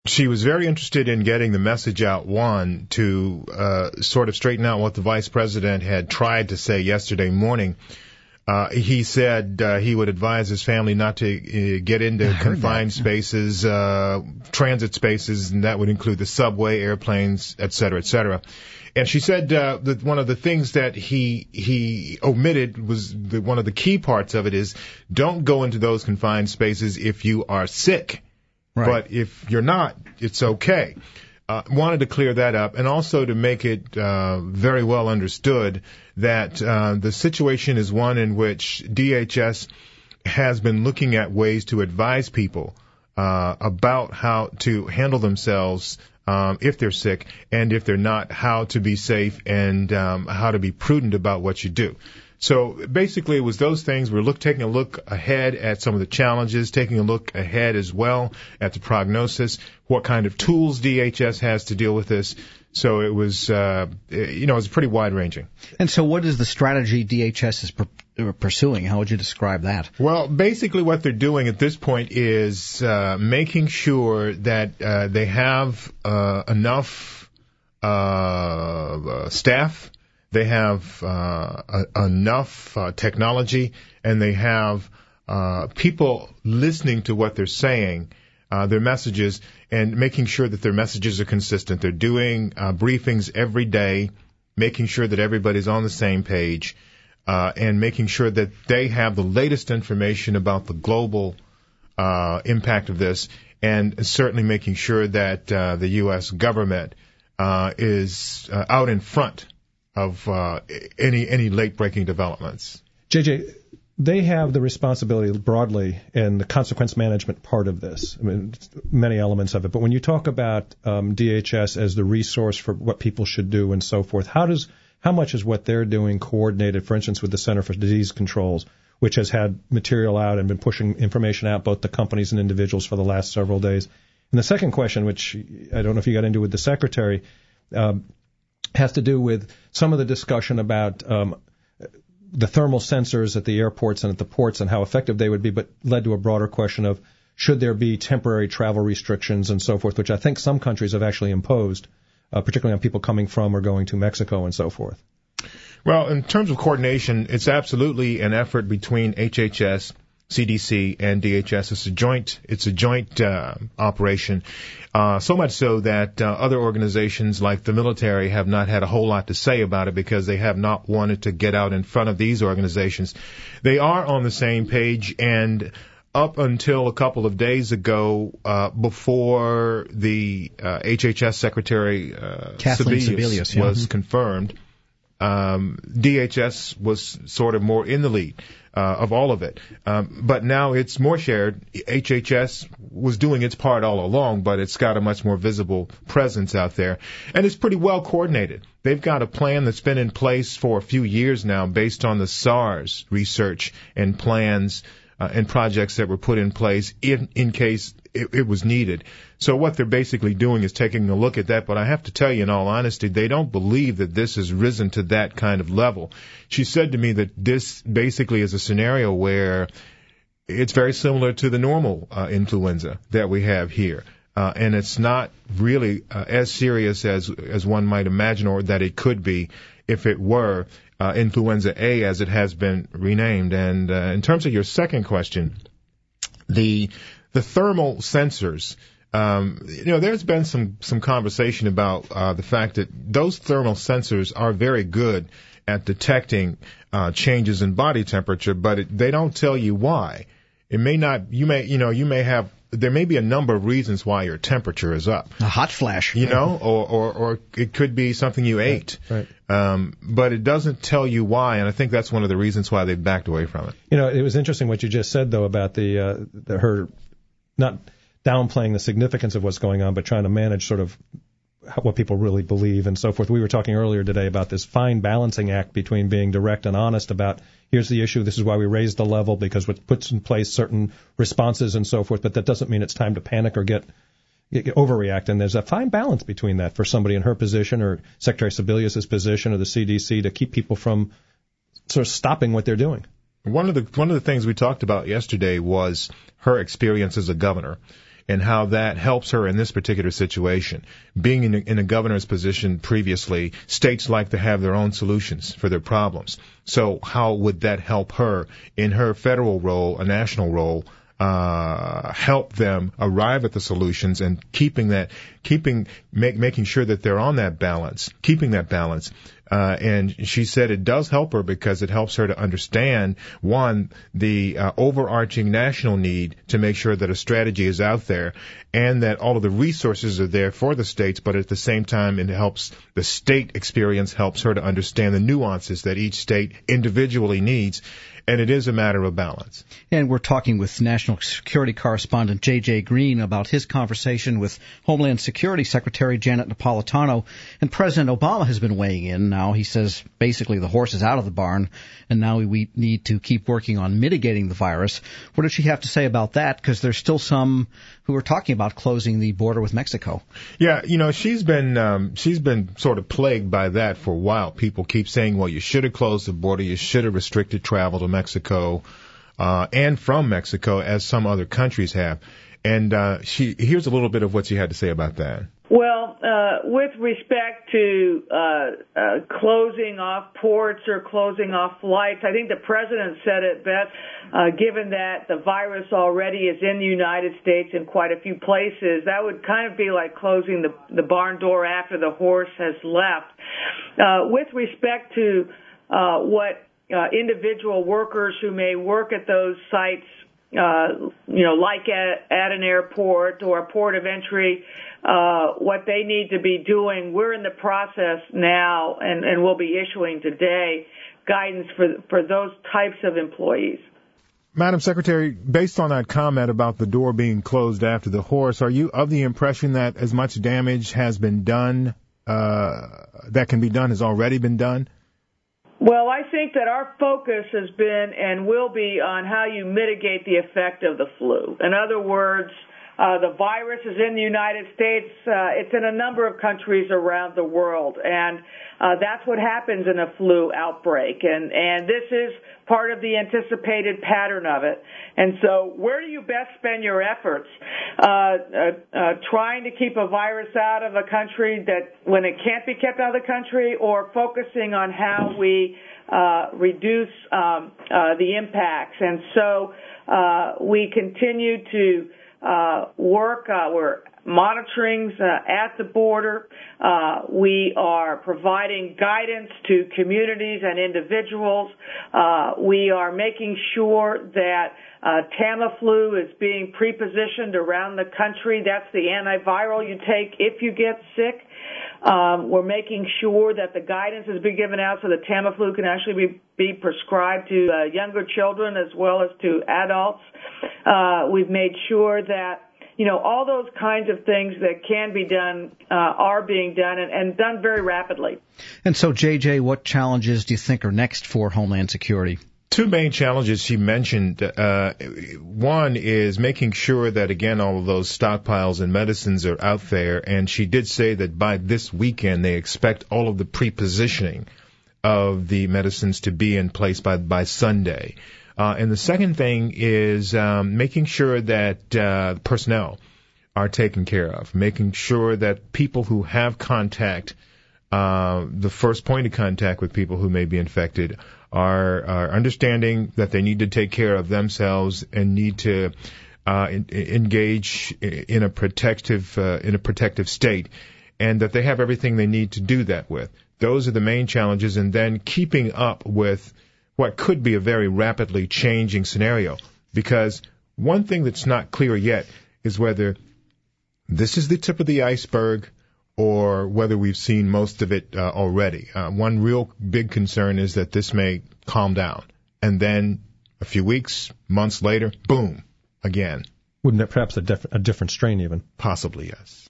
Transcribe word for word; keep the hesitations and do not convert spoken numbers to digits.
She was very interested in getting the message out, one, to uh, sort of straighten out what the vice president had tried to say yesterday morning. Uh, he said uh, he would advise his family not to uh, get into confined spaces, uh, transit spaces, and that would include the subway, airplanes, et cetera, et cetera. And she said uh, that one of the things that he he omitted was the, one of the key parts of it is don't go into those confined spaces if you are sick. Right. But if you're not, it's okay. Uh, wanted to clear that up and also to make it uh, very well understood that uh, the situation is one in which D H S has been looking at ways to advise people uh, about how to handle themselves um, if they're sick, and if they're not, how to be safe and um, how to be prudent about what you do. So basically it was those things. We're look, taking a look ahead at some of the challenges, taking a look ahead as well at the prognosis, what kind of tools D H S has to deal with this. So it was, uh, you know, it was pretty wide-ranging. And so what is the strategy D H S is per- pursuing? How would you describe that? Well, basically what they're doing at this point is uh, making sure that uh, they have uh, enough uh, staff. They have uh, a, enough uh, technology, and they have uh, people listening to what they're saying, uh, their messages, and making sure that their messages are consistent. They're doing uh, briefings every day, making sure that everybody's on the same page, uh, and making sure that they have the latest information about the global uh, impact of this, and certainly making sure that uh, the U S government uh, is uh, out in front of uh, any any late-breaking developments. J J, they have the responsibility broadly in the consequence management part of this. I mean, many elements of it. But when you talk about um, D H S as the resource for what people should do and so forth, how does how much is what they're doing coordinated, for instance, with the Center for Disease Controls, which has had material out and been pushing information out, both to companies and individuals, for the last several days? And the second question, which I don't know if you got into with the Secretary, um, has to do with some of the discussion about um, the thermal sensors at the airports and at the ports and how effective they would be, but led to a broader question of should there be temporary travel restrictions and so forth, which I think some countries have actually imposed, uh, particularly on people coming from or going to Mexico and so forth. Well, in terms of coordination, it's absolutely an effort between H H S, C D C, and D H S. It's a joint, it's a joint uh, operation. Uh, so much so that uh, other organizations like the military have not had a whole lot to say about it because they have not wanted to get out in front of these organizations. They are on the same page, and up until a couple of days ago, uh, before the uh, H H S Secretary uh, Kathleen Sebelius, Sebelius yeah. was mm-hmm. confirmed, um, D H S was sort of more in the lead. Uh, of all of it. Um, but now it's more shared. H H S was doing its part all along, but it's got a much more visible presence out there. And it's pretty well coordinated. They've got a plan that's been in place for a few years now based on the SARS research and plans uh, and projects that were put in place in, in case it, it was needed. So what they're basically doing is taking a look at that, but I have to tell you in all honesty, they don't believe that this has risen to that kind of level. She said to me that this basically is a scenario where it's very similar to the normal uh, influenza that we have here. Uh, and it's not really uh, as serious as as one might imagine, or that it could be if it were uh, influenza A, as it has been renamed. And uh, in terms of your second question, the the thermal sensors, um, you know, there's been some some conversation about uh, the fact that those thermal sensors are very good at detecting uh, changes in body temperature, but it, they don't tell you why. It may not, you may, you know, you may have, there may be a number of reasons why your temperature is up. A hot flash. You know, or, or, or it could be something you ate. Right. Um, but it doesn't tell you why, and I think that's one of the reasons why they've backed away from it. You know, it was interesting what you just said, though, about the, uh, the her not downplaying the significance of what's going on, but trying to manage sort of what people really believe and so forth. We were talking earlier today about this fine balancing act between being direct and honest about here's the issue, this is why we raised the level, because it puts in place certain responses and so forth, but that doesn't mean it's time to panic or get, get, get overreact. And there's a fine balance between that for somebody in her position or Secretary Sebelius' position or the C D C to keep people from sort of stopping what they're doing. One of the one of the things we talked about yesterday was her experience as a governor. and how that helps her in this particular situation. Being in a, in a governor's position previously, states like to have their own solutions for their problems. So how would that help her in her federal role, a national role, uh, help them arrive at the solutions and keeping that, keeping, make, making sure that they're on that balance, keeping that balance. Uh, and she said it does help her because it helps her to understand, one, the uh, overarching national need to make sure that a strategy is out there and that all of the resources are there for the states, but at the same time it helps, the state experience helps her to understand the nuances that each state individually needs. And it is a matter of balance. And we're talking with National Security Correspondent J J Green about his conversation with Homeland Security Secretary Janet Napolitano. And President Obama has been weighing in now. He says basically the horse is out of the barn, and now we need to keep working on mitigating the virus. What does she have to say about that? Because there's still some who are talking about closing the border with Mexico. Yeah, you know, she's been um, she's been sort of plagued by that for a while. People keep saying, well, you should have closed the border, you should have restricted travel to Mexico uh, and from Mexico, as some other countries have. And uh, she here's a little bit of what she had to say about that. Well, uh, with respect to uh, uh, closing off ports or closing off flights, I think the president said it best, uh, given that the virus already is in the United States in quite a few places. That would kind of be like closing the, the barn door after the horse has left. Uh, with respect to uh, what uh, individual workers who may work at those sites, uh, you know, like at, at an airport or a port of entry, Uh, what they need to be doing. We're in the process now, and, and we'll be issuing today guidance for for those types of employees. Madam Secretary, based on that comment about the door being closed after the horse, are you of the impression that as much damage has been done, uh, that can be done, has already been done? Well, I think that our focus has been and will be on how you mitigate the effect of the flu. In other words, Uh, the virus is in the United States. Uh, it's in a number of countries around the world, and uh, that's what happens in a flu outbreak. And, and this is part of the anticipated pattern of it. And so where do you best spend your efforts? Uh, uh, uh, trying to keep a virus out of a country that when it can't be kept out of the country, or focusing on how we uh, reduce um, uh, the impacts? And so uh, we continue to Uh, work. Uh, we're monitoring uh, at the border. Uh, we are providing guidance to communities and individuals. Uh, we are making sure that uh, Tamiflu is being prepositioned around the country. That's the antiviral you take if you get sick. Um, we're making sure that the guidance has been given out so that Tamiflu can actually be, be prescribed to uh, younger children as well as to adults. Uh, we've made sure that, you know, all those kinds of things that can be done uh, are being done and, and done very rapidly. And so, J J, what challenges do you think are next for Homeland Security? Two main challenges she mentioned. Uh, one is making sure that, again, all of those stockpiles and medicines are out there. And she did say that by this weekend, they expect all of the prepositioning of the medicines to be in place by, by Sunday. Uh, and the second thing is um, making sure that uh, personnel are taken care of, making sure that people who have contact, uh, the first point of contact with people who may be infected, are, are understanding that they need to take care of themselves and need to uh, in, engage in a protective uh, in a protective state, and that they have everything they need to do that with. Those are the main challenges, and then keeping up with what could be a very rapidly changing scenario. Because one thing that's not clear yet is whether this is the tip of the iceberg or whether we've seen most of it uh, already. Uh, one real big concern is that this may calm down, and then a few weeks, months later, boom, again. Wouldn't it perhaps a, diff- a different strain even? Possibly, yes.